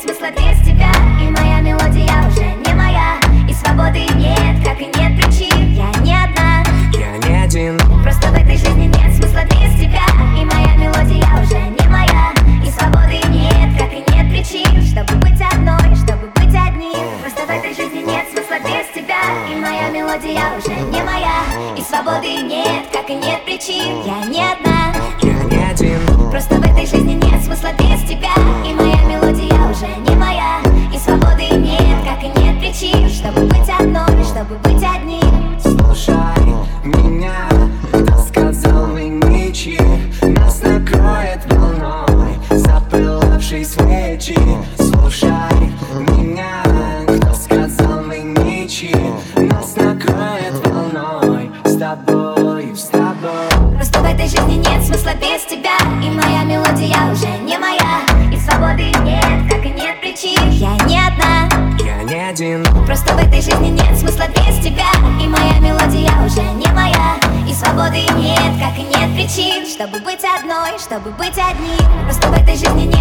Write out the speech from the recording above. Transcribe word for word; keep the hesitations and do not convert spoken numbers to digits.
смысла без тебя. И моя мелодия уже не моя, и свободы нет, как и нет причин. Я не одна, я не один. просто в этой жизни нет смысла без тебя. И моя мелодия уже не моя, и свободы нет, как и нет причин. Чтобы быть одной, чтобы быть одним. Просто в этой жизни нет смысла без тебя. И моя мелодия уже не моя, и свободы нет, как и нет причин. Я не одна, я не один. просто в этой жизни нет смысла без тебя. И моя мелодия уже не моя, и свободы нет, как и нет причин. Чтобы быть одной, чтобы быть одним. Слушай меня, кто сказал мы ничьи? Нас накроет волной запылавшей свечи. Слушай меня, кто сказал мы ничьи? Нас накроет волной с тобой, с тобой. Просто в этой жизни нет смысла без тебя. И моя мелодия уже не моя, и свободы нет, как и нет причин. Я не одна, я не один. просто в этой жизни нет смысла без тебя. И моя мелодия уже не моя, и свободы нет, как и нет причин. Чтобы быть одной, чтобы быть одним. Просто в этой жизни